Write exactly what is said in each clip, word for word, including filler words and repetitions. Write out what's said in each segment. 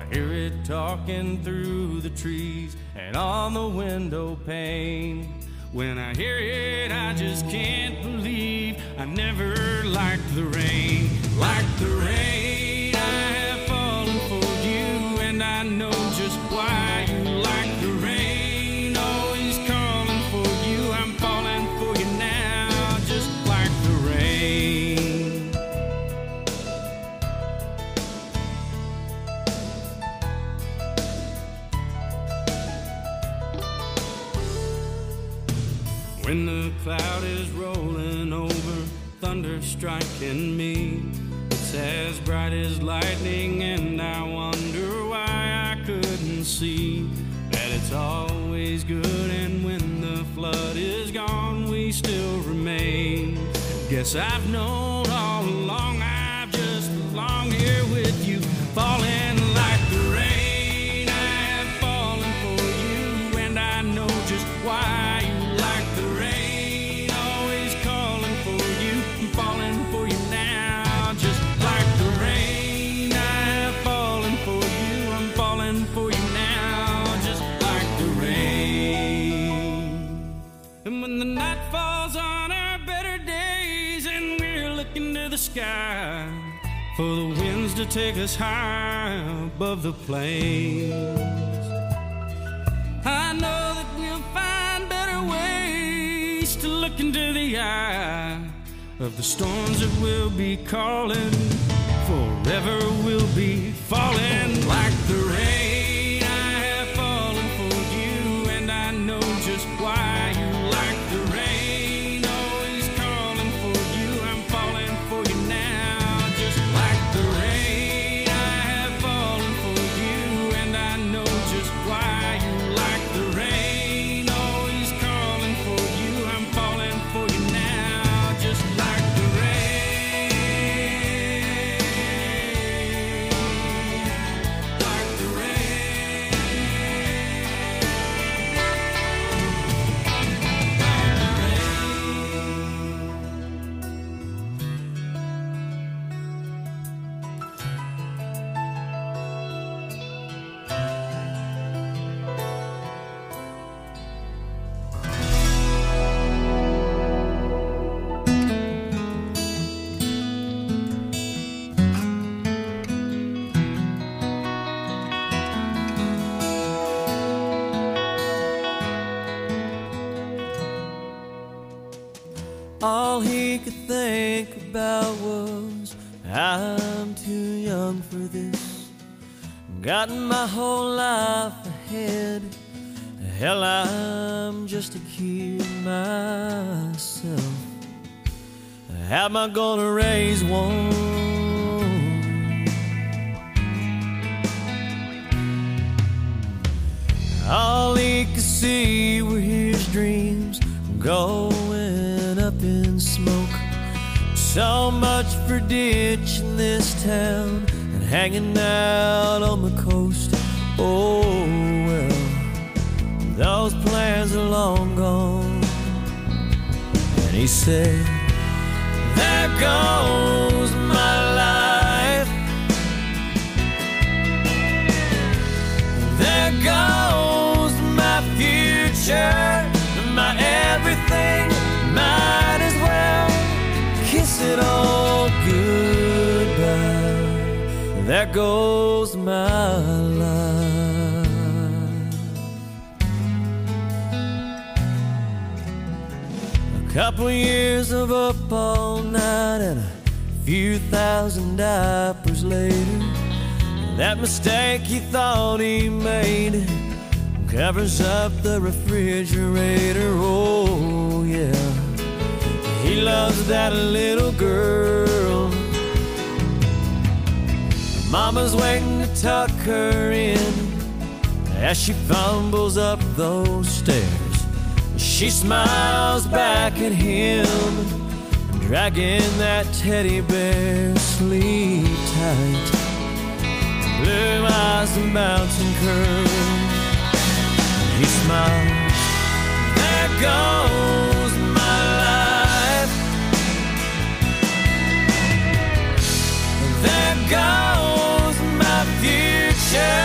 I hear it talking through the trees and on the window pane. When I hear it, I just can't believe I never liked the rain. Like the rain, I have fallen for you, and I know just why you like the rain. Always calling for you, I'm falling for you now, just like the rain. When the cloud is rolling over, thunder striking me, it's as bright as lightning, and I wonder why I couldn't see that it's always good, and when the flood is gone, we still remain. Guess I've known all along I've just belonged here with you, falling like the rain. I have fallen for you, and I know just why you like the rain. Always calling for you, I'm falling for you now, just like the rain. I have fallen for you, I'm falling for you now, just like the rain. And when the night falls on our better days and we're looking to the sky for the winds to take us high above the plains, I know that we'll find better ways to look into the eye of the storms that will be calling. Forever we'll be falling like the rain. I have fallen for you, and I know just why you like the rain. Always calling for you, I'm falling for you now, just like the rain. I have fallen for you, and I know just why you like the rain. Always calling for you, I'm falling for you now, just like the rain. Like the rain. Like the All he could think about was, I'm too young for this. Got my whole life ahead. Hell, I'm just a kid myself. How am I gonna raise one? All he could see were his dreams going up in smoke. So much for ditching this town and hanging out on the coast. Oh well, those plans are long gone. And he said, there goes my life. There goes my future, my everything. Might as well kiss it all goodbye. There goes my life. A couple years of up all night and a few thousand diapers later, that mistake he thought he made covers up the refrigerator. Oh yeah, he loves that little girl. Mama's waiting to tuck her in as she fumbles up those stairs. She smiles back at him, dragging that teddy bear. Sleep tight, blue eyes and bouncing curls. He smiles, there goes my life. There goes my future.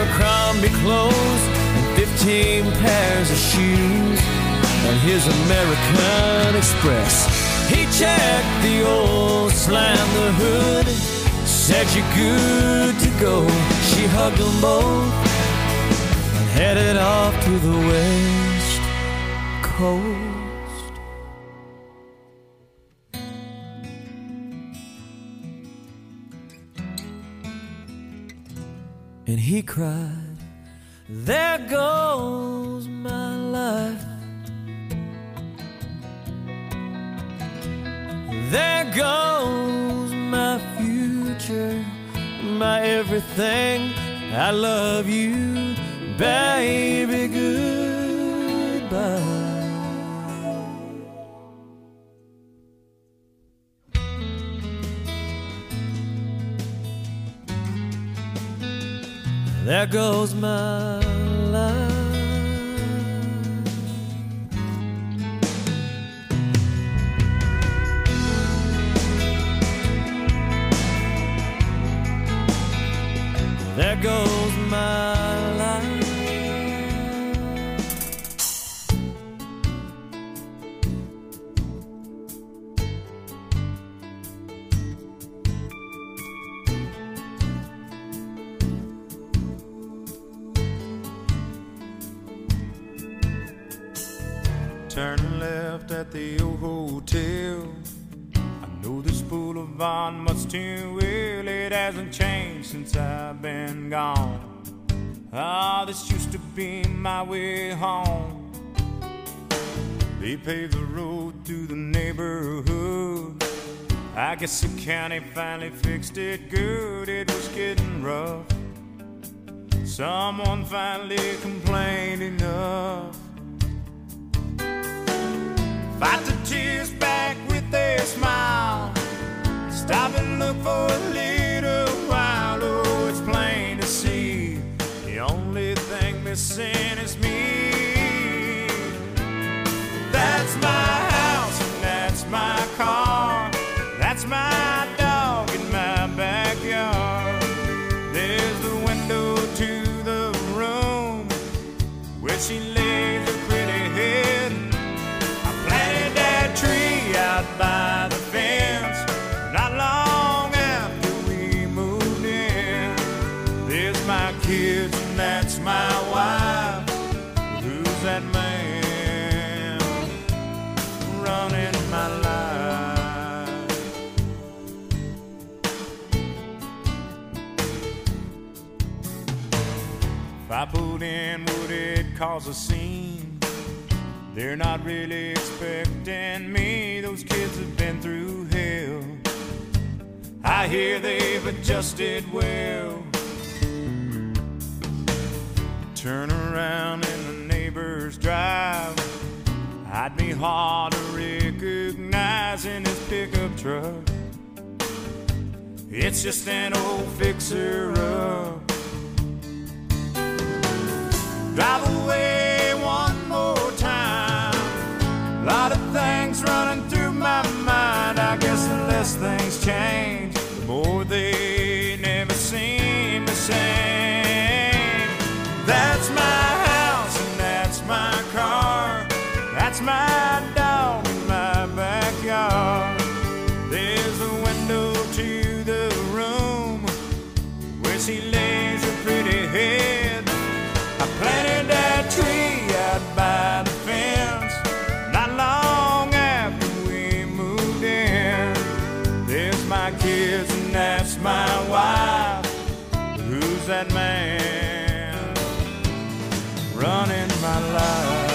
Abercrombie clothes and fifteen pairs of shoes, and his American Express. He checked the oil, slammed the hood, said you're good to go. She hugged them both and headed off to the West Coast. And he cried, there goes my life. There goes my future, my everything. I love you, baby, goodbye. There goes my life. There goes my life. Turn left at the old hotel. I know this boulevard much too well. It hasn't changed since I've been gone. Ah, this used to be my way home. They paved the road through the neighborhood. I guess the county finally fixed it good. It was getting rough. Someone finally complained enough. Fight the tears back with their smile. Stop and look for a little while. Oh, it's plain to see the only thing missing is me. That's my house and that's my car. That's my dog in my backyard. There's the window to the room where she lays her pretty head. Tree out by the fence. Not long after we moved in. There's my kids and that's my wife. Who's that man running my life? If I pulled in, would it cause a scene? They're not really expecting me. Those kids have been through hell. I hear they've adjusted well. Turn around in the neighbor's drive. I'd be hard to recognize in his pickup truck. It's just an old fixer-up. Drive away one more time. A lot of things running through my mind. I guess the less things change, the more they never seem the same. That's my house and that's my car. That's my dog in my backyard. There's a window to the room where she lays her pretty head. I planted that tree out by the fence. Not long after we moved in. There's my kids and that's my wife. Who's that man running my life?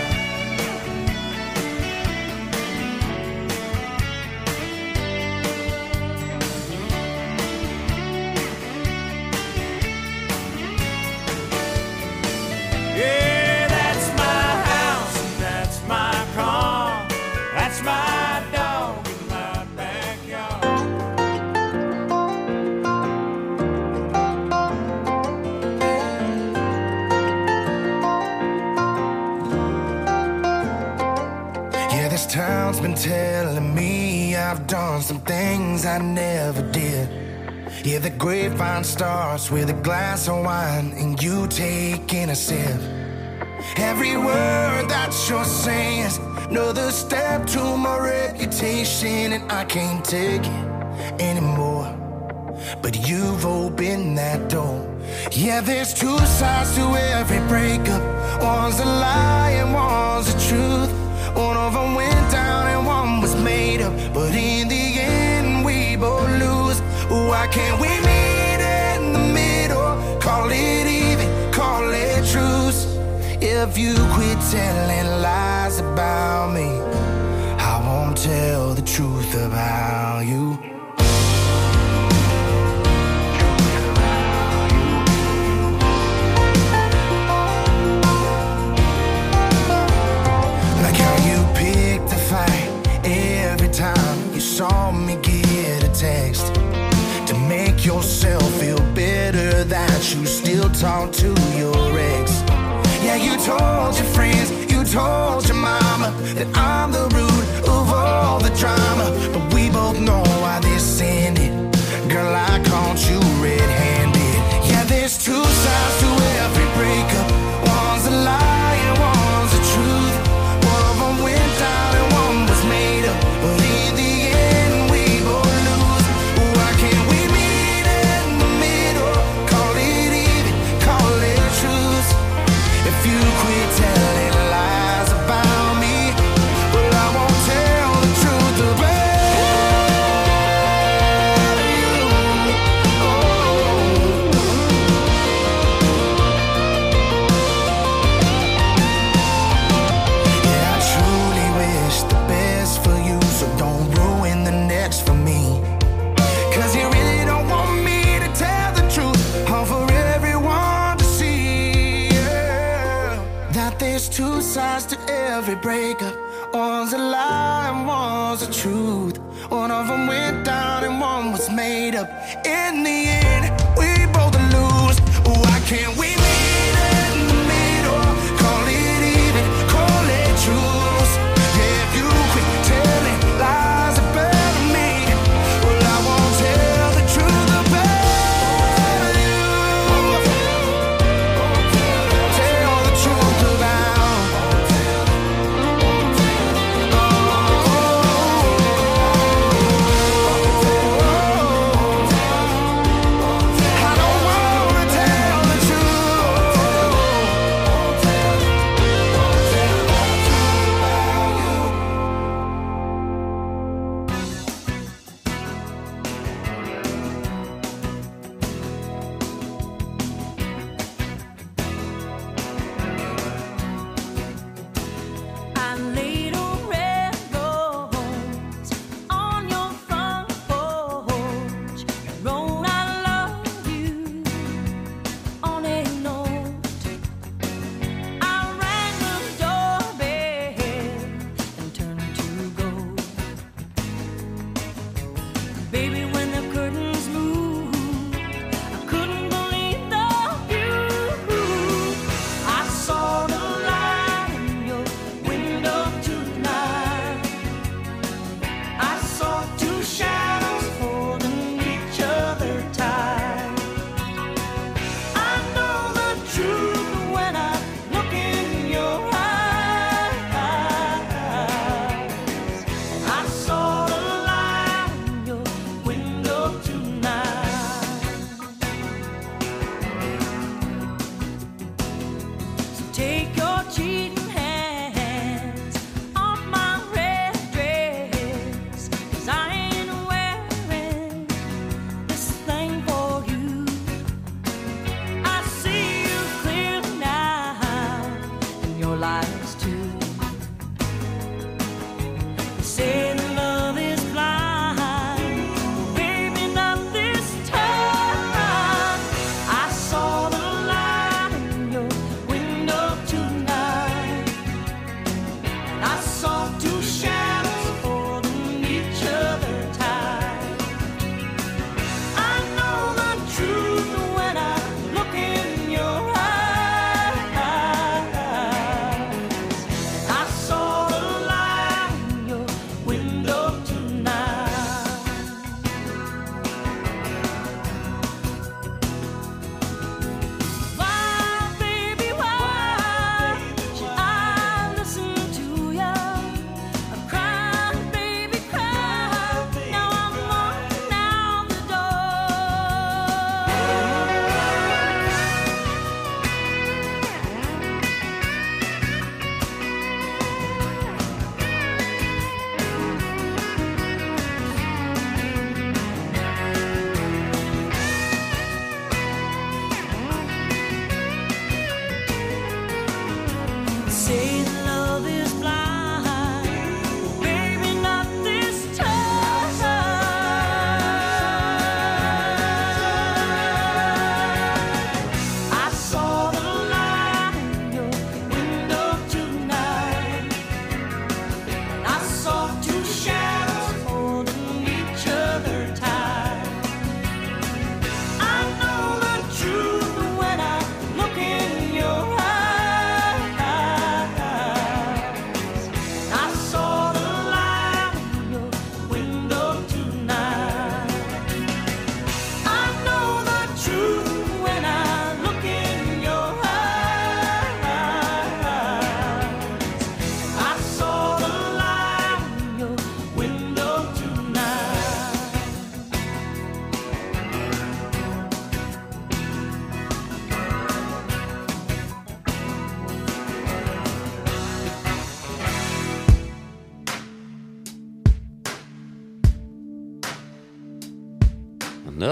Yeah, that's my house and that's my car. That's my dog in my backyard. Yeah, this town's been telling me I've done some things I never did. Yeah, the grapevine starts with a glass of wine and you taking a sip. Every word that you're saying is another step to my reputation, and I can't take it anymore. But you've opened that door. Yeah, there's two sides to every breakup. One's a lie and one's the truth. One of them went down and one was made up, but in the end we both lose. Why can't we meet in the middle? Call it even, call it truce. If you quit telling lies about me, I won't tell the truth about you. Like how you picked the fight every time you saw me get a text, to make yourself feel better that you still talk to your ex. Yeah, you told your friends, you told your mama that I'm the root of all the drama. But we both know why this ended. Girl, I caught you red-handed. Yeah, there's two sides to every breakup. One's a lie and one's the truth. One of them went down and one was made up, but in the end we both lose. Why can't we meet in the middle? Call it even, call it truth. If you quit telling lies about me, well, I won't tell the truth about you. Oh. Yeah, I truly wish the best for you, so don't ruin the next for me. Cause you really don't want me to tell the truth, all for everyone to see. Yeah. That there's two sides to every breakup. One's a lie and one's the truth. One of them went down and one was made up. In the end, we both lose. Why can't we meet in the middle? Call it even, call it truth. Yeah, if you quit telling lies about me, well, I won't tell the truth about you. Tell the truth about. I don't wanna tell the truth.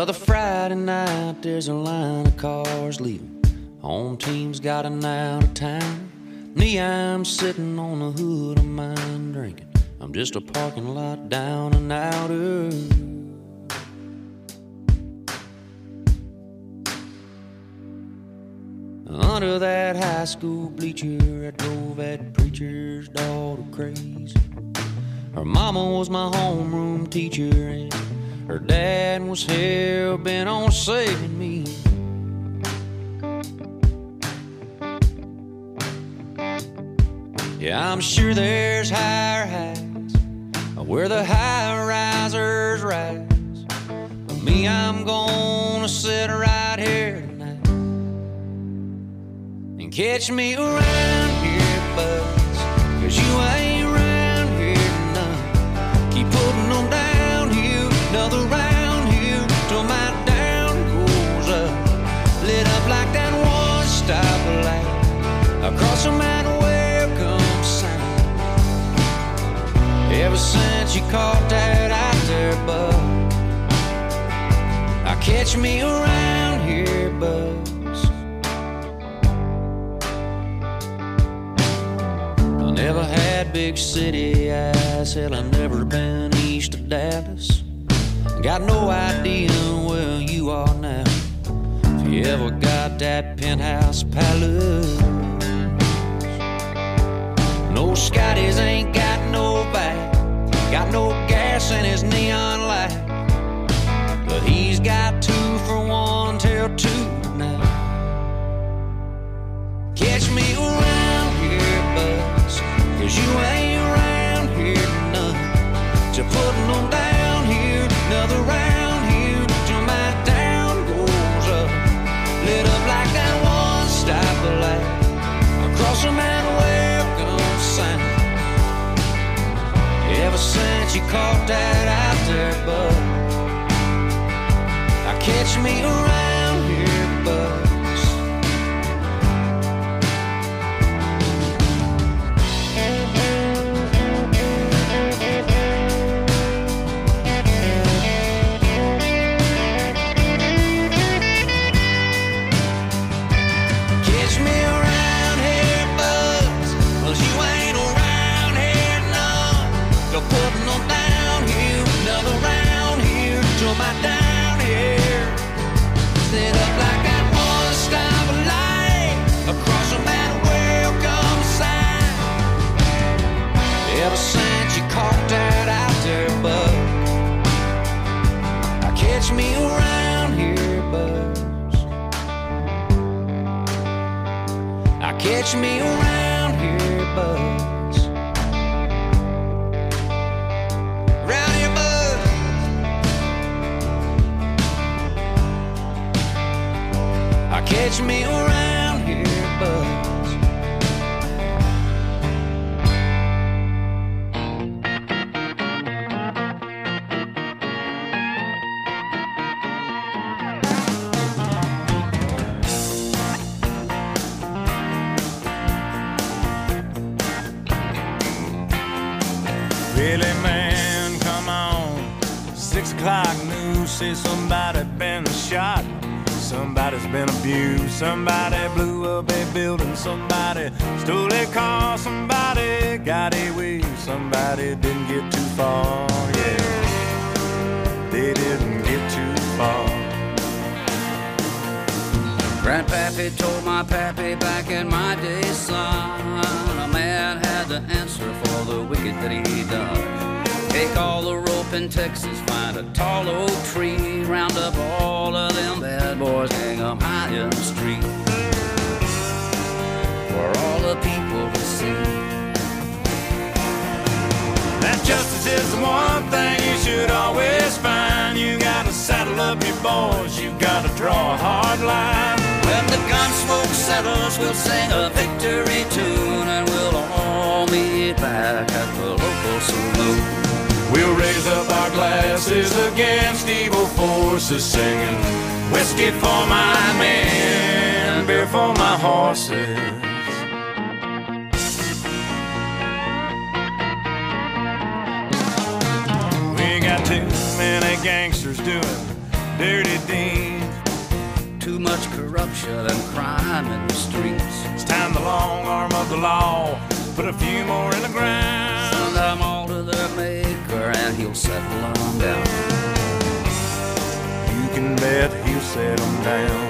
Another Friday night, there's a line of cars leaving. Home team's gotten out of town. Me, I'm sitting on the hood of mine drinking. I'm just a parking lot down and outer. Under that high school bleacher, I drove that preacher's daughter crazy. Her mama was my homeroom teacher, and her dad was hell bent on saving me. Yeah, I'm sure there's higher heights where the high-risers rise. But me, I'm gonna sit right here tonight and catch me around here, buzz, 'cause you ain't around here none. Keep putting them downhill, another round here till my down goes up. Lit up like that one stoplight across a mountain. Ever since you caught that out there, bud, I catch me around here, buzz. I never had big city eyes, hell, I've never been east of Dallas. Got no idea where you are now, if you ever got that penthouse palace. No, Scotty's ain't got no back, got no gas in his neon light, but he's got two for one till two tonight. Catch me around here, buzz, 'cause you ain't around here none. Just putting them down here, another round here till my down goes up. Lit up like that one stoplight across a mountain. Welcome sign. Ever since you caught that out there, bud, I catch me around here, buzz. Catch me around here, buzz, 'cause you ain't around here none. You're putting them down here, another round here till my down here. Set up like that one stoplight across a mountain. Welcome sign. Ever since you caught that out there, bud, I catch me around here, buzz. I catch me around here, buzz. Around here, buzz. I catch me around here, buzz. Really, man, come on. Six o'clock news says somebody been shot. Somebody's been abused. Somebody blew up a building. Somebody stole a car. Somebody got away. Somebody didn't get too far. Yeah, they didn't get too far. Grandpappy told my pappy back in my day, son, a man had to answer for the wicked that he done. Take all the rope in Texas, find a tall oak tree, round up all of them bad boys, hang them high in the street, for all the people to see. That justice is the one thing you should always find. You gotta saddle up your boys, you gotta draw a hard line. When the gun smoke settles, we'll sing a victory tune, and we'll all meet back at the local saloon. We'll raise up our glasses against evil forces, singing whiskey for my men, beer for my horses. We got too many gangsters doing dirty deeds. Too much corruption and crime in the streets. It's time the long arm of the law put a few more in the ground. Send them all to their maker and he'll settle them down. You can bet he'll settle them down.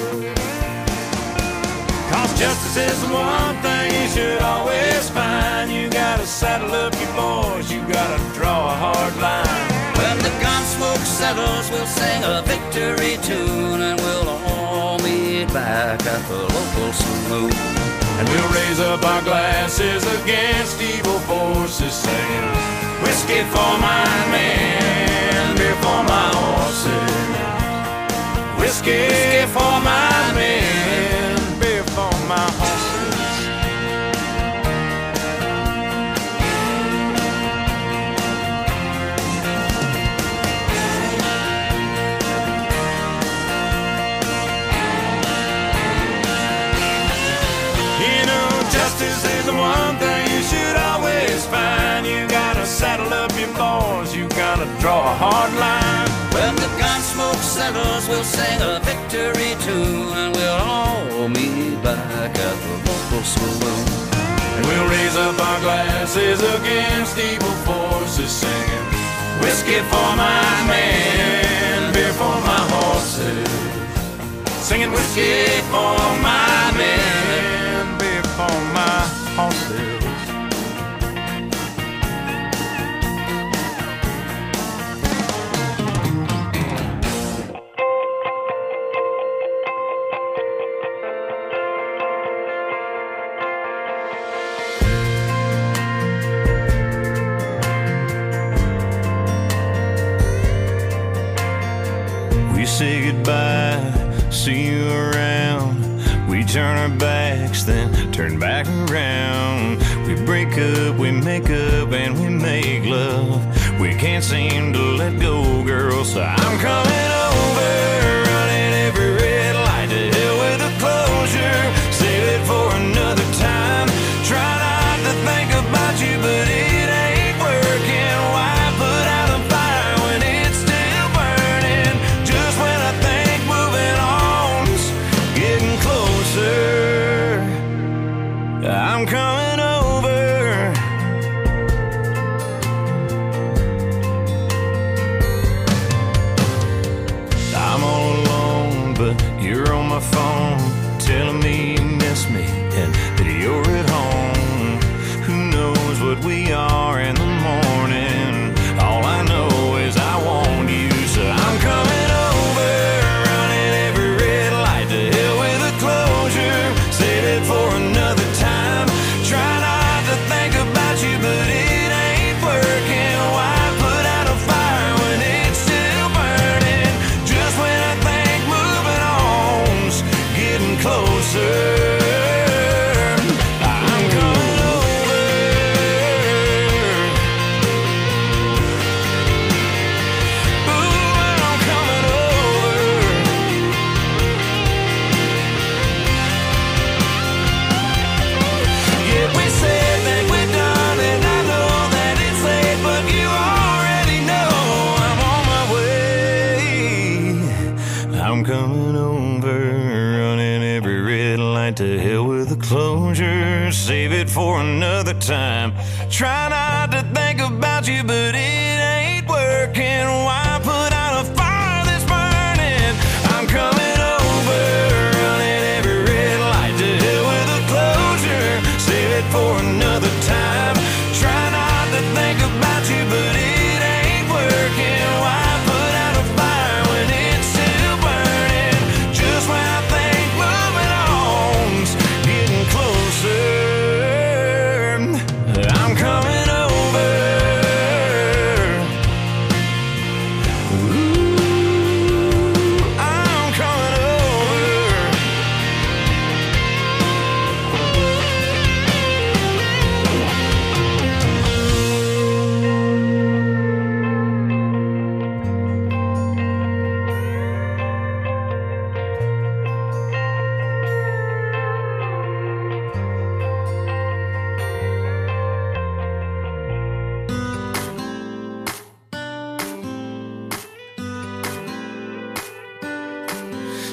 Cause justice is the one thing you should always find. You gotta saddle up your boys, you gotta draw a hard line. When the gun smoke settles, we'll sing a victory tune, and we'll all meet back at the local saloon. And we'll raise up our glasses against evil forces, singing whiskey for my men, beer for my horses. Whiskey, whiskey for my men, beer for my horses. Justice is the one thing you should always find. You gotta saddle up your boys, you gotta draw a hard line. When the gun smoke settles, we'll sing a victory tune, and we'll all meet back at the local saloon. And we'll raise up our glasses against evil forces, singing whiskey for my men, beer for my horses. Singing whiskey for my men, beer for my horses. We say goodbye, see you around. We turn our backs, then turn back around. We break up, we make up, and we make love. We can't seem to let go, girl, so I'm coming over, running every red light. To hell with the closure, save it for another time. Try not to think about you, but it ain't working. Why put out a fire when it's still burning? Just when I think moving on's getting closer, I'm coming over. I'm all alone, but you're on my phone, telling me you miss me and that you're at home. Who knows what we are in the morning? All I know is I want you, so I'm coming over, running every red light. To hell with the closure, save it for another time. Try not to think about you, but it ain't working. Why put out a fire when it's still burning? Just when I think moving on's getting closer, I'm coming over. Ooh, I'm coming over. Yeah, we said that we're done, and I know that it's late, but you already know I'm on my way. I'm coming over, running every red light. To hell with the closure, save it for another time. Try not to think about you, but it ain't working. Why put out a fire that's burning? I'm coming over, running every red light. To hell with the closure, save it for another time. Try not to think about you, but it ain't working. Why put out a fire when it's still burning? Just when I think moving on's getting closer, I'm coming over.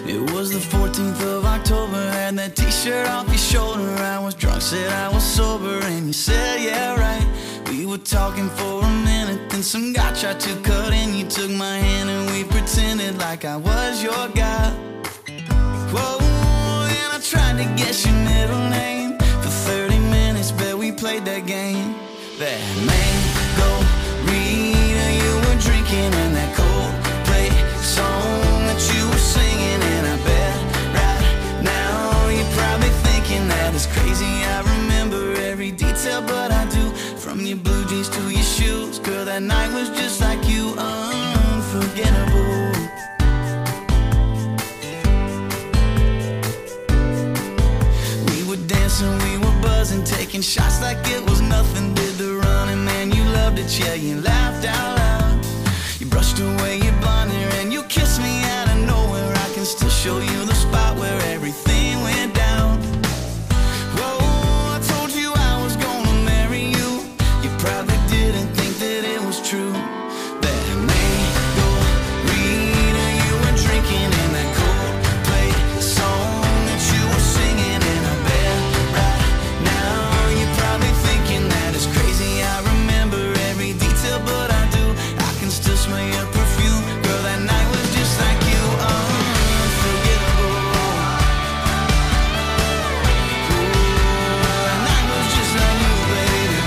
It was the fourteenth of October, had that t-shirt off your shoulder. I was drunk, said I was sober, and you said, yeah, right. We were talking for a minute, then some guy tried to cut in. You took my hand and we pretended like I was your guy. Whoa, and I tried to guess your middle name. For thirty minutes, bet we played that game. That mango Rita you were drinking, and that Coldplay song that you were singing. And I bet right now you're probably thinking that it's crazy I remember every detail, but I do. From your blue jeans to your shoes, girl, that night was just like you, unforgettable. We were dancing, we were buzzing, taking shots like it was nothing. Did the running, man, you loved it, yeah, you laughed out loud. You brushed away your blonde hair and you kissed me out of nowhere. I can still show you the spot where everything went down. Whoa, I told you I was gonna marry you. You probably didn't think that it was true. That mango Rita you were drinking, and that Coldplay song that you were singing. And I bet right now you're probably thinking that it's crazy I remember every detail, but I do. I can still smell your perfume, girl, that night was just like you, unforgettable. Ooh, that night was just like you, baby.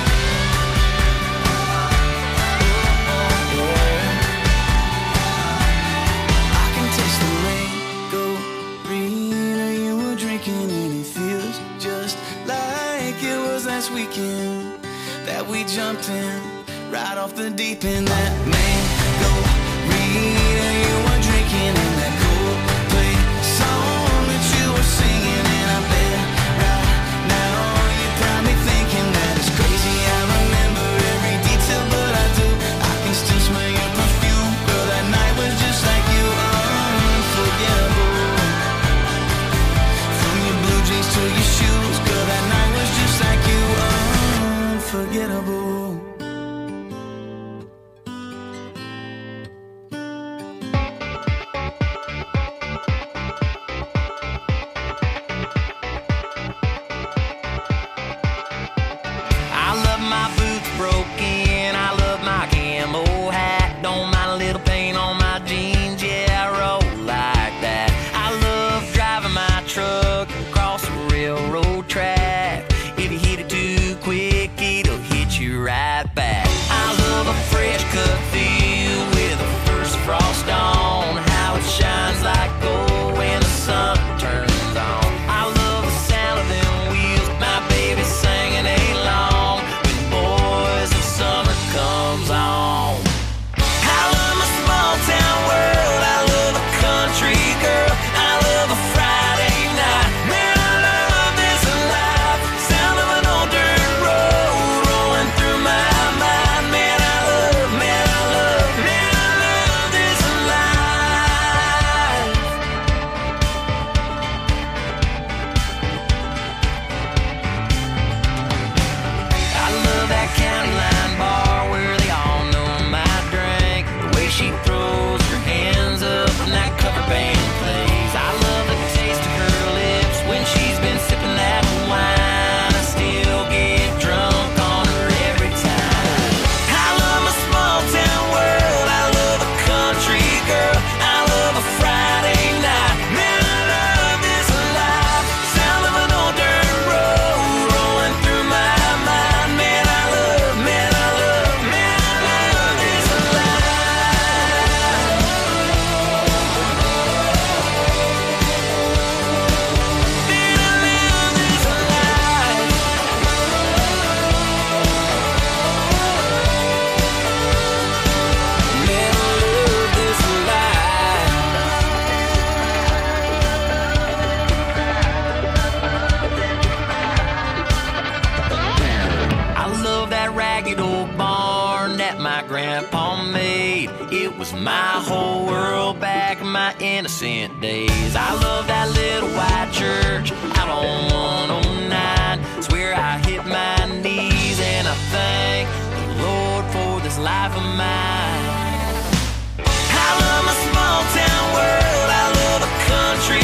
I can taste the mango Rita you were drinking, and it feels just like it was last weekend that we jumped in right off the deep end. That mango Rita you were drinking, and that Coldplay song that you were singing. And I bet right now you're probably thinking that it's crazy I remember every detail, but I do. I can still smell your perfume, girl, that night was just like you, unforgettable. From your blue jeans to your shoes, girl, that night was just like you, unforgettable. I love my boots broken, I love my camo hat. Don't mind a little paint on my jeans, yeah, I roll like that. I love driving my truck across the railroad track. If you hit it too quick, it'll hit you right back. I love a fresh cut field with the first frost on, how it shines like gold when the sun turns on. I love the sound of them wheels, my baby singing along when the boys of summer comes on. I love my small town world, I love a country girl, I love a Friday night. Man, I love this life, sound of an old dirt road rolling through my mind. Man, I love, man, I love, man, I love this life. I love that county line bar where they all know my drink. The way she throws her hands up when that cover band plays. I love the taste of her lips when she's been sipping that wine. I still get drunk on her every time. I love my small town world, I love a country girl, I love a Friday night. Man, I love this life, sound of an old dirt road rolling through my mind. Man, I love, man, I love, man, I love this life. Man, I love this life. Man, I love this life. I love that ragged old barn that my grandpa made. It was my whole world back in my innocent days. I love that little white church out on one oh nine. Swear I hit my knees and I thank the Lord for this life of mine. I love my small town world, I love a country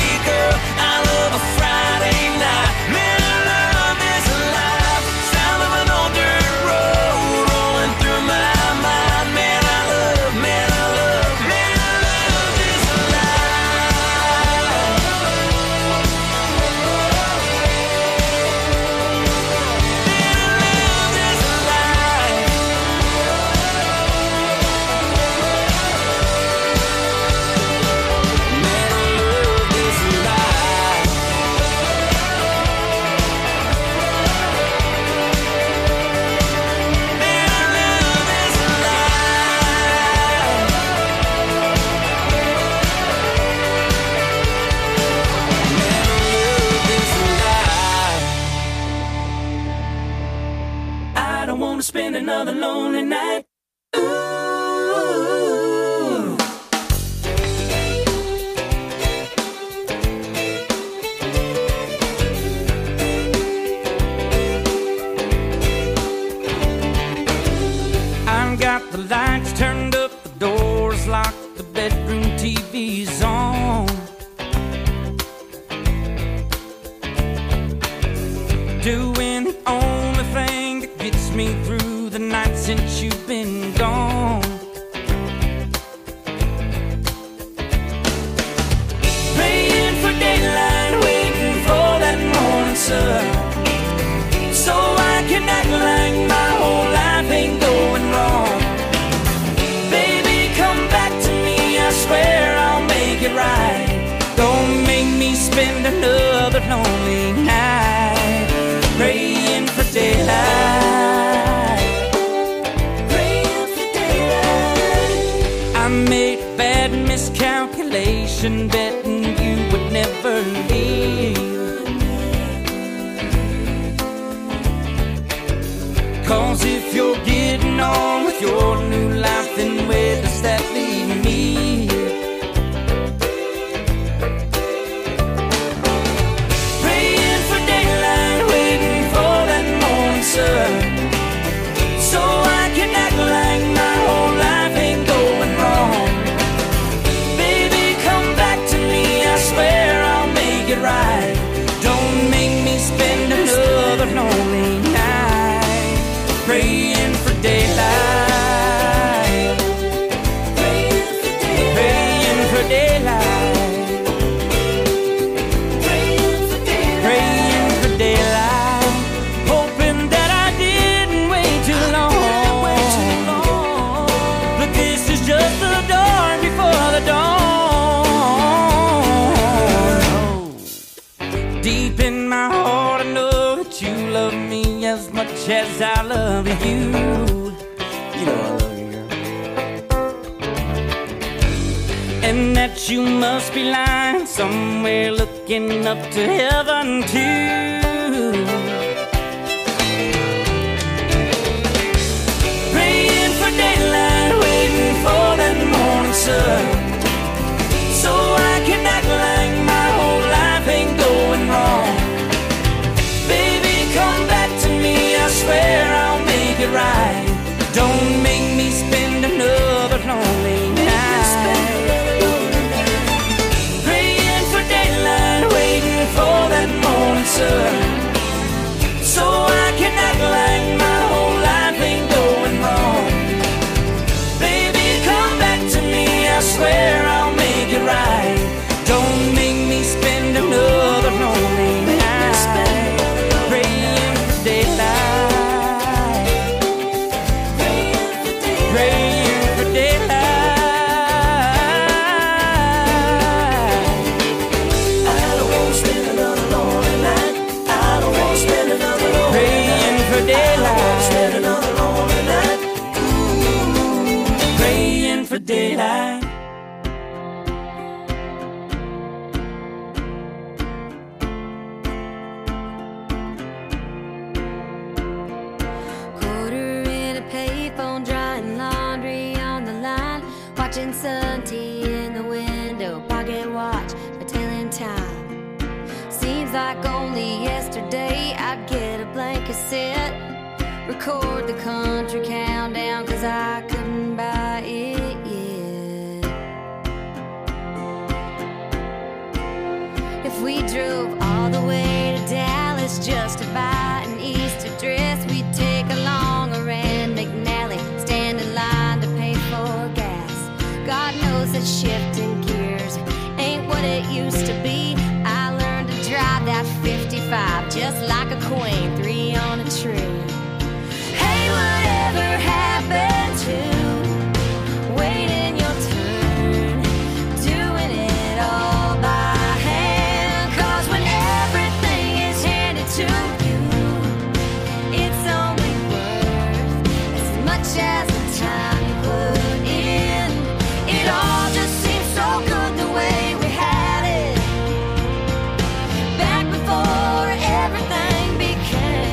spend another lonely night. Ooh. I've got the lights turned up, the doors locked, the bedroom T V's on. Doing the only thing that gets me through the night since you've been gone. Praying for daylight, waiting for that morning sun, so I can act like my whole life ain't going wrong. Baby, come back to me, I swear I'll make it right. Don't make me spend another lonely night praying for daylight, praying for daylight. I made a bad miscalculation, betting you would never leave. 'Cause if you're getting on with your new life, then where does that leave me? Praying for daylight, waiting for that morning sun, so I can act like my whole life ain't going wrong. Baby, come back to me, I swear I'll make it right. Don't make me spend another lonely night praying for daylight, praying for daylight, praying for daylight, praying for daylight, praying for daylight, hoping that I didn't wait too long. But this is just the dawn before the dawn. Deep in my heart, I know that you love me as much as I love you. You know I love you, girl. And that you must be lying somewhere looking up to heaven too. Praying for daylight, waiting for that morning sun, so I can act like my whole life ain't going wrong. Baby, come back to me, I swear I'll make it right. Don't make me spend another lonely night praying for daylight, waiting for that morning sun, so I can act like my whole life ain't going wrong. Baby, come back to me, I swear I'll make it right. Don't make me spend another lonely night praying for daylight, praying for daylight, praying for daylight. I don't want to spend another lonely night. I don't want to spend another lonely praying night. For daylight. I don't want to spend another lonely night. Ooh, praying for daylight. Quarter in a payphone, drying laundry on the line, watching Sun T in the window, pocket watch, my telling time. Seems like only yesterday I'd get a blank cassette, record the country countdown, 'cause I couldn't buy it yet. If we drove all the way to Dallas just to buy an Easter dress, we'd take along a Rand McNally, stand in line to pay for gas. God knows that shifting gears ain't what it used to be. I learned to drive that fifty-five just like a queen, three on a tree. Hey, whatever happened to waiting your turn, doing it all by hand? 'Cause when everything is handed to you, it's only worth as much as the time you put in. It all just seems so good the way we had it back before everything became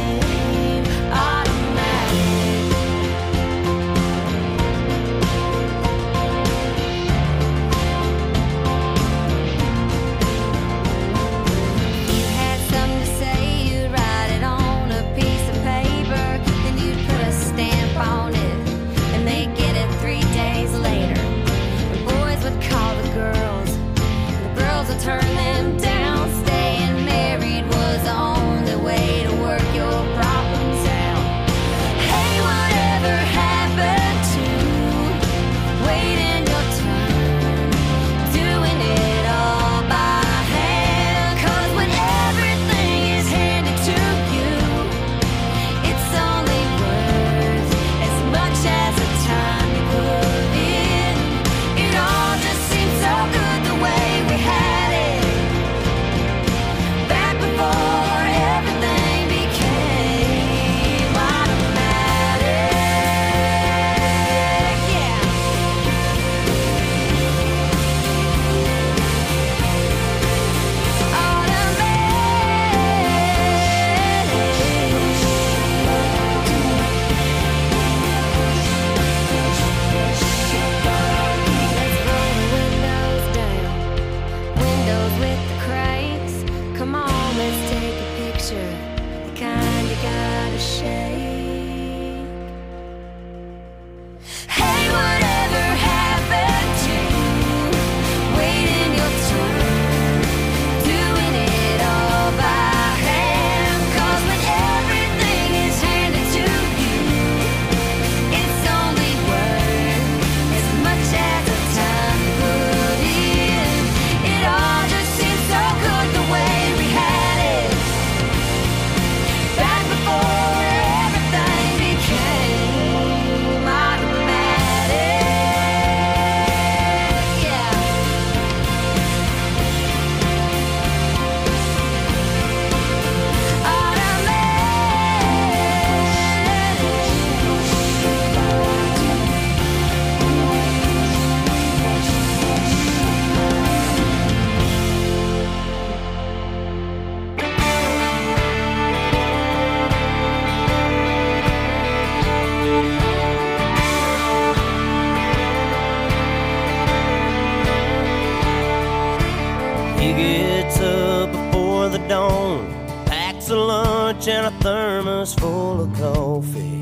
He gets up before the dawn, packs a lunch and a thermos full of coffee.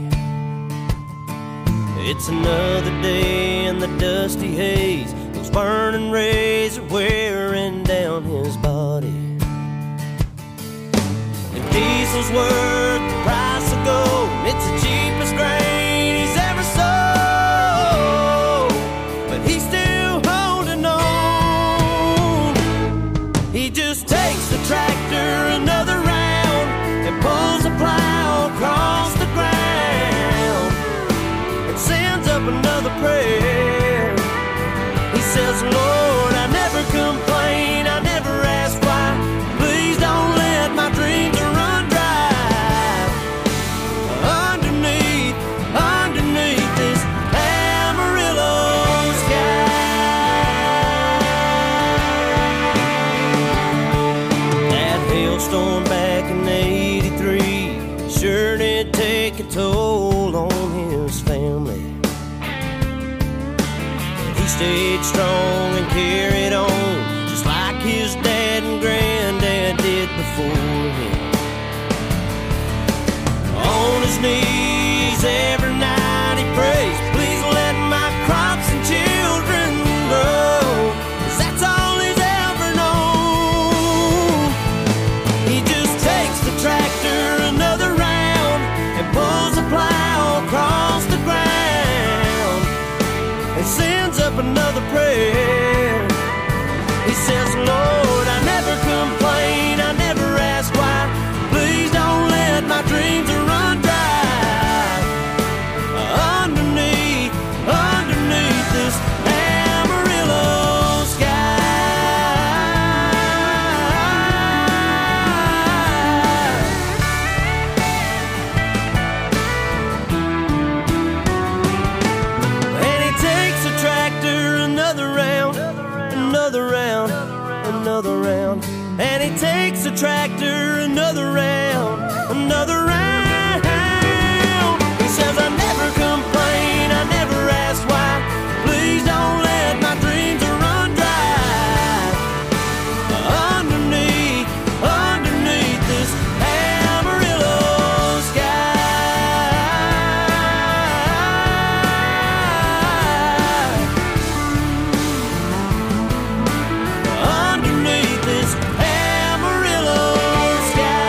It's another day in the dusty haze. Those burning rays are wearing down his body. And diesel's worth the price of gold. It's the cheapest grain he's ever sold, but he's still holding on. He just takes the tractor another round and pulls the plow across the ground and sends up another prayer. He says, Lord, I never complain, I never ask why. Please don't let my dreams run dry. Underneath, underneath this Amarillo sky. That hailstorm back in eighty-three sure did take a toll on his family. He stayed strong and carried on, just like his dad and granddad did before him. On his knees every night he prays, please let my crops and children grow, 'cause that's all he's ever known. He just takes the tractor another round and pulls the plow across the ground and sends up another prayer. He says, Lord, I never complain, I never ask why. Please don't let my dreams run dry. Underneath, underneath this Amarillo sky. And he takes the tractor another round, another round, another round. And he takes the tractor another round, another round. He says, I never complain, I never ask why. Please don't let my dreams run dry. Underneath, underneath this Amarillo sky. Underneath this Amarillo sky.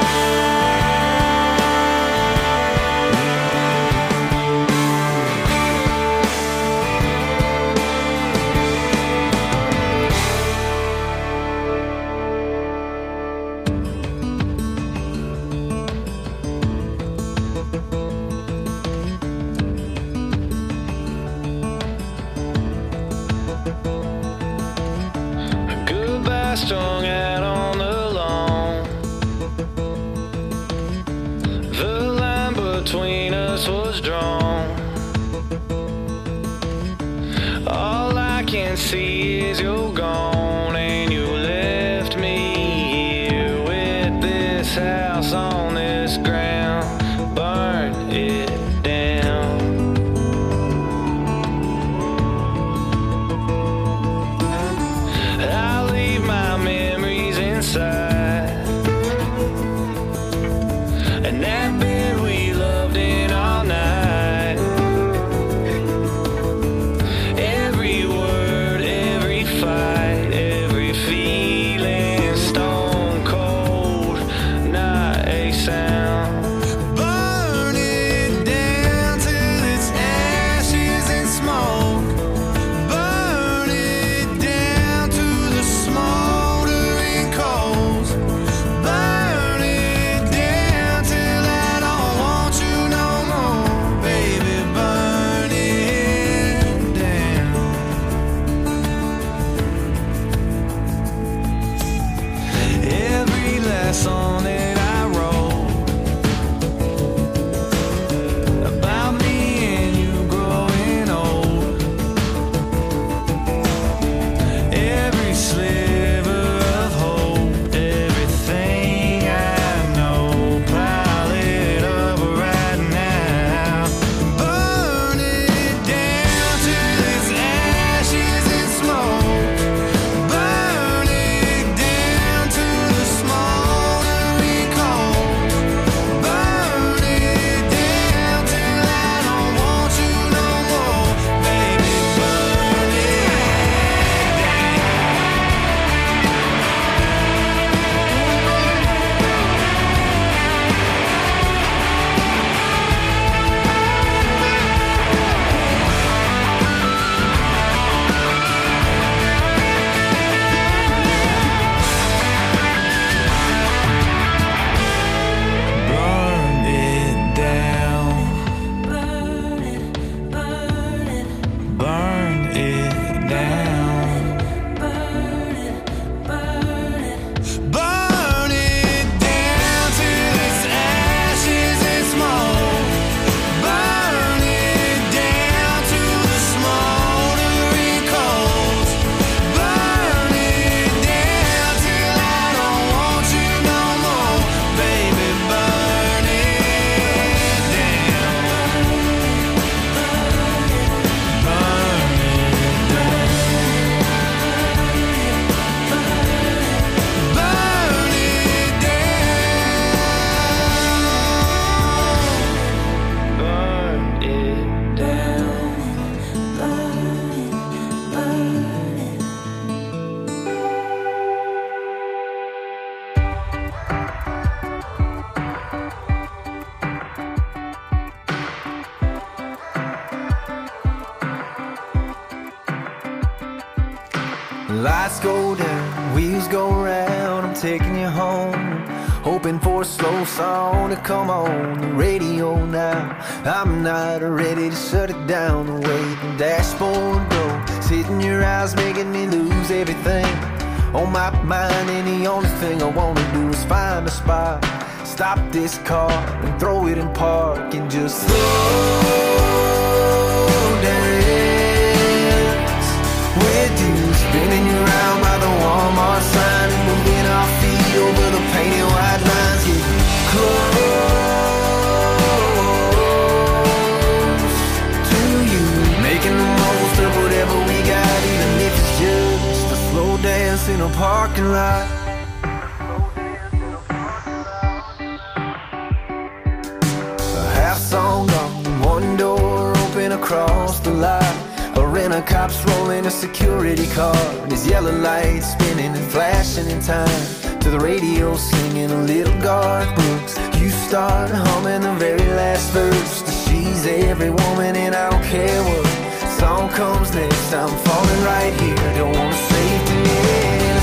Goodbye strung out on the lawn. The line between us was drawn. All I can see is you're gone, and you left me here with this house on this ground. Burn it down. I leave my memories inside, and that bed we loved in all night. Every word, every fight, every feeling, stone cold, not a sound. Burn it down till it's ashes and smoke. Burn it down to the smoldering coals. Burn it down till I don't want you no more, baby. Burn it down. Every last song that I wrote about me and you growing old. Every sliver of hope, everything I know, pile it up right now. Burn it down till it's ashes and smoke. Burn it down taking you home, hoping for a slow song to come on the radio now. I'm not ready to shut it down the way the dashboard goes. Hitting your eyes, making me lose everything on my mind, and the only thing I wanna do is find a spot, stop this car and throw it in park and just slow dance with you, spinning you around by the Walmart sign and moving our feet over the painted white lines. Get close to you, making the most of whatever we got, even if it's just a slow dance in a parking lot. Song gone, one door open across the lot. A rent-a-cop's rolling a security car, his yellow lights spinning and flashing in time to the radio singing a little Garth Brooks. You start humming the very last verse to She's Every Woman and I Don't Care What song comes next. I'm falling right here, don't wanna save the end.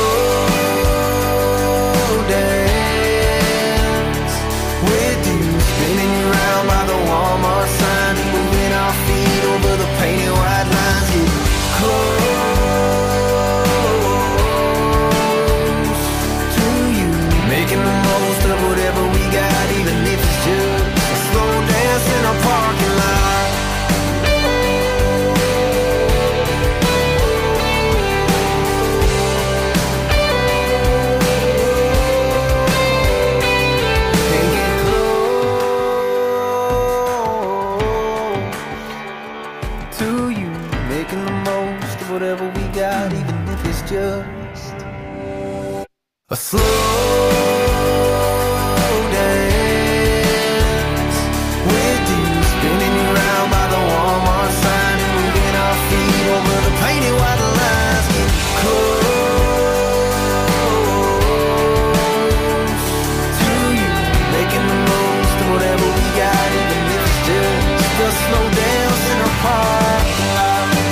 Slow dance with you, spinning you around by the Walmart sign and moving our feet over the painted white lines. Get close to you, making the most of whatever we got, even if it's just a slow dance in a parking lot. Whatever we got, even if it's just a slow dance with you, spinning you around by the Walmart sign and moving our feet over the painted white lines. Get close to you, making the most of whatever we got, even if it's just a slow dance in a parking lot.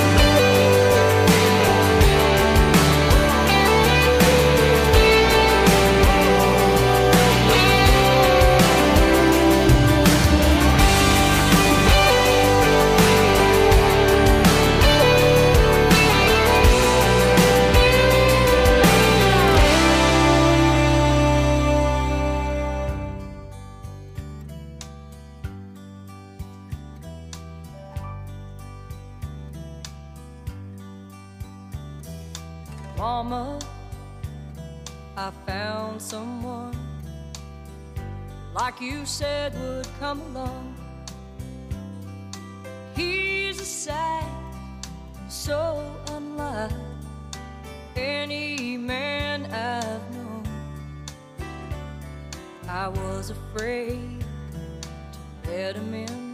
Mama, I found someone like you said would come along. He's a sight so unlike any man I've known. I was afraid to let him in,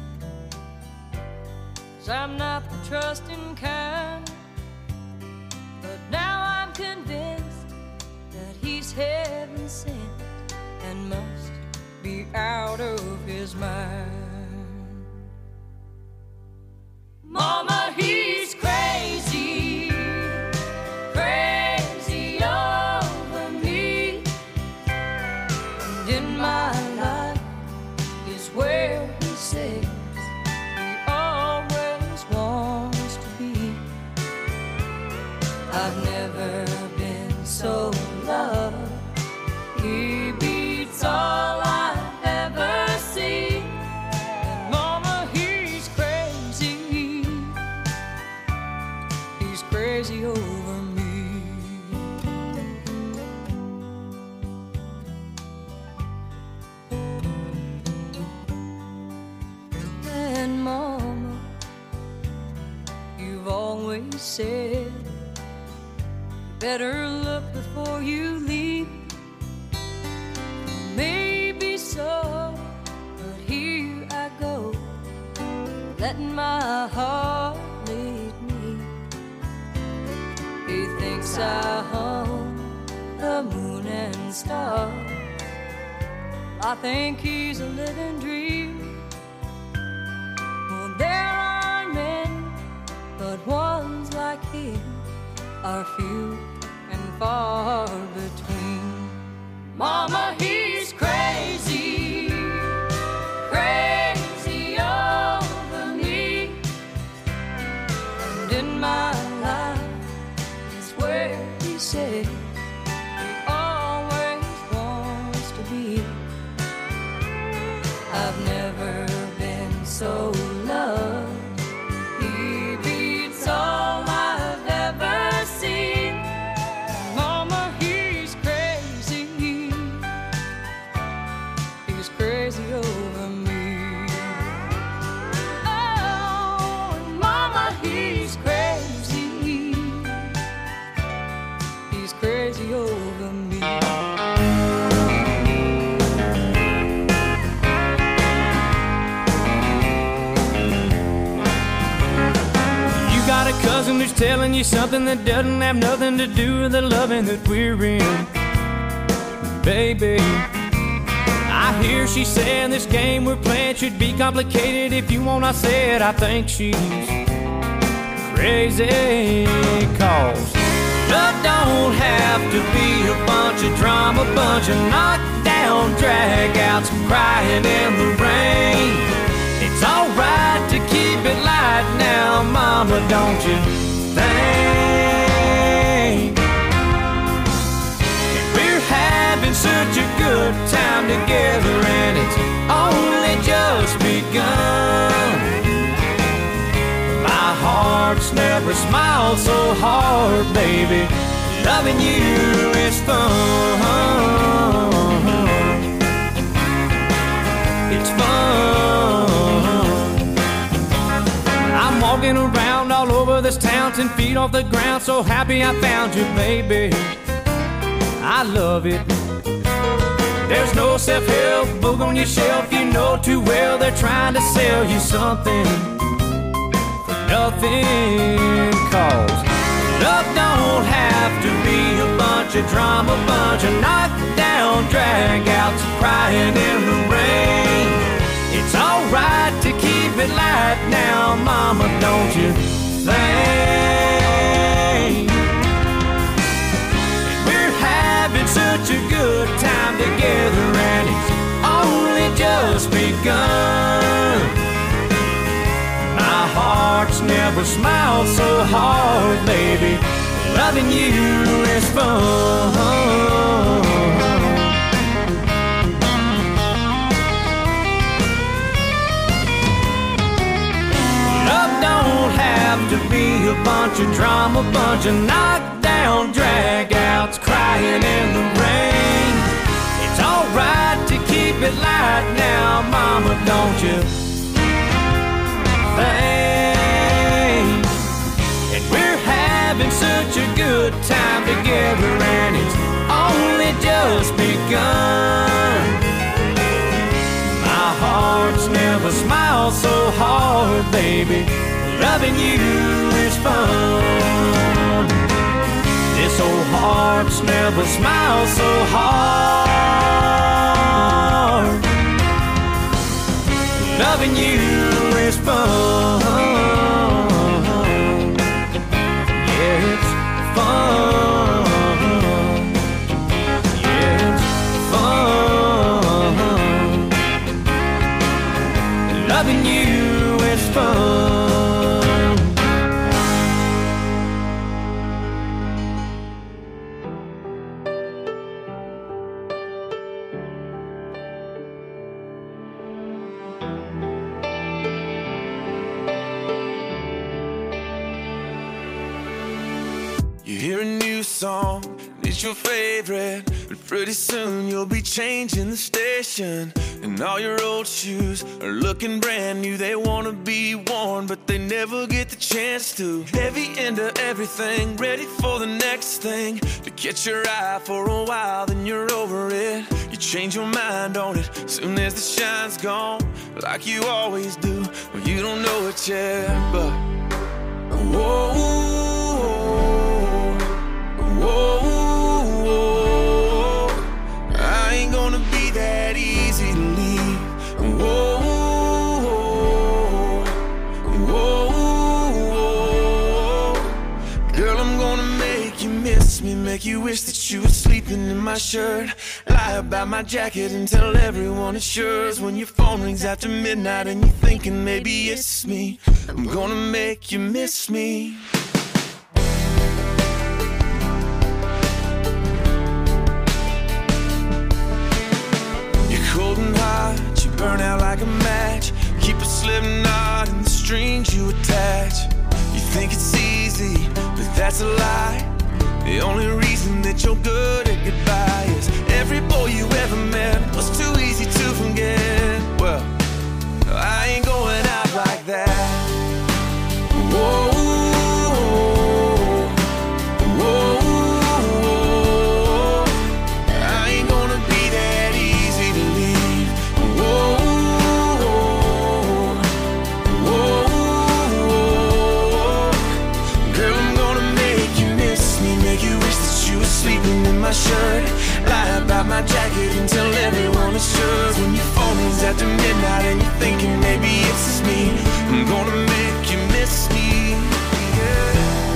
'cause I'm not the trusting kind. But now I'm convinced that he's heaven sent and must be out of his mind. Mama, he's crazy, crazy over me. And in my life is where he says he always wants to be. I've never been so loved. He beats all I've ever seen. And Mama, he's crazy. He's crazy over me. And Mama, you've always said better look before you leave. Maybe so, but here I go, letting my heart lead me. He thinks I hum the moon and stars. I think he's a living dream. Well, there are men, but ones like him are few and far between. be. I've never been so loved. He beats all I've ever seen. Mama, he's crazy. He's crazy over me. Oh, Mama, he's crazy. He's crazy over me. Got a cousin who's telling you something that doesn't have nothing to do with the loving that we're in. Baby, I hear she saying this game we're playing should be complicated. If you want, I said I think she's crazy. Cause love don't have to be a bunch of drama, bunch of knockdown drag-outs, crying in the rain. It's alright to keep it light now, Mama, don't you think? We're having such a good time together, and it's only just begun. My heart's never smiled so hard, baby. Loving you is fun. It's fun. I'm walking around all over this town, ten feet off the ground, so happy I found you, baby. I love it. There's no self-help book on your shelf, you know too well they're trying to sell you something for nothing. Cause love don't have to be a bunch of drama, bunch of knockdown drag-outs, crying in the rain. It's alright to keep it light now, Mama, don't you think? We're having such a good time together, and it's only just begun. My heart's never smiled so hard, baby. Loving you is fun. To be a bunch of drama, bunch of knockdown drag-outs, crying in the rain. It's alright to keep it light now, Mama, don't you think? And we're having such a good time together, and it's only just begun. My heart's never smiled so hard, baby. Loving you is fun. This old heart's never smiled so hard. Loving you is fun. Yeah, it's fun. Yeah, it's fun. Loving you is fun. Song, it's your favorite, but pretty soon you'll be changing the station, and all your old shoes are looking brand new. They wanna be worn, but they never get the chance to. Heavy into everything, ready for the next thing to catch your eye for a while, then you're over it. You change your mind on it soon as the shine's gone, like you always do. Well, you don't know it yet, but whoa. Whoa, whoa, I ain't gonna be that easy to leave. Whoa, whoa, whoa, girl, I'm gonna make you miss me, make you wish that you were sleeping in my shirt. Lie about my jacket and tell everyone it's yours. When your phone rings after midnight and you're thinking maybe it's me, I'm gonna make you miss me. knot in the strings you attach. You think it's easy, but that's a lie. The only reason that you're good at goodbye is every boy you ever met was too easy to forget. Well, I ain't going out like that. Whoa, whoa, whoa. I ain't gonna be that easy to leave. Whoa, whoa, whoa. Girl, I'm gonna make you miss me, make you wish that you were sleeping in my shirt. Lie about my jacket and tell everyone it's yours. When your phone is after midnight and you're thinking maybe it's just me, I'm gonna make you miss me. Yeah.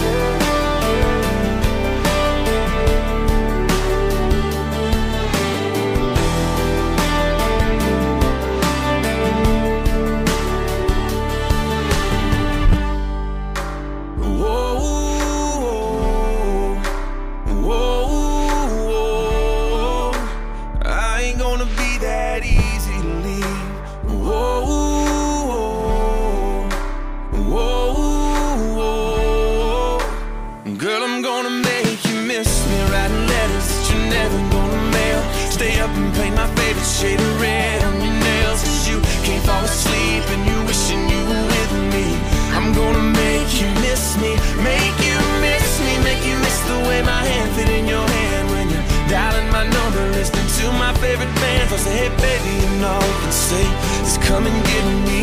Shade of red on your nails, cause you can't fall asleep and you wishing you were with me. I'm gonna make you miss me, make you miss me, make you miss the way my hand fit in your hand when you're dialing my number, listening to my favorite bands. I'll say, hey baby, and all you can say is come and get me.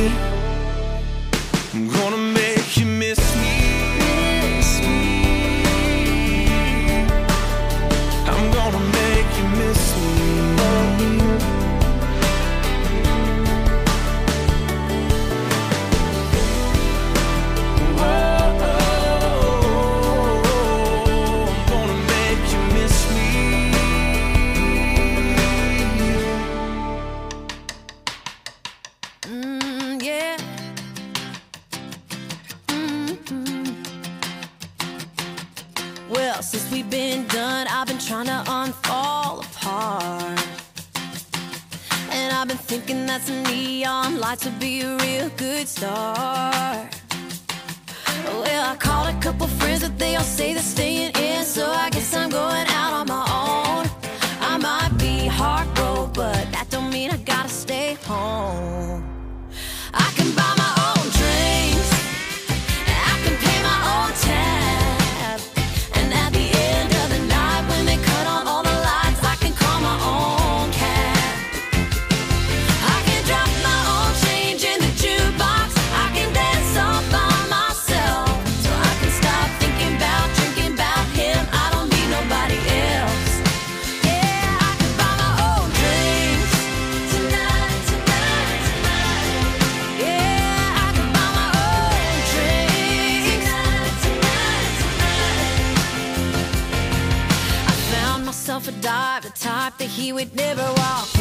I'm gonna make you miss me. I'm gonna make you miss me. Since we've been done, I've been trying to unfall apart. And I've been thinking that some neon lights would be a real good start. Well, I called a couple friends, but they all say they're staying in, so I guess I'm going out on my own. I might be heartbroken, but that don't mean I gotta stay home. I can buy my own drinks, I can pay my own tab. A dive, the type that he would never walk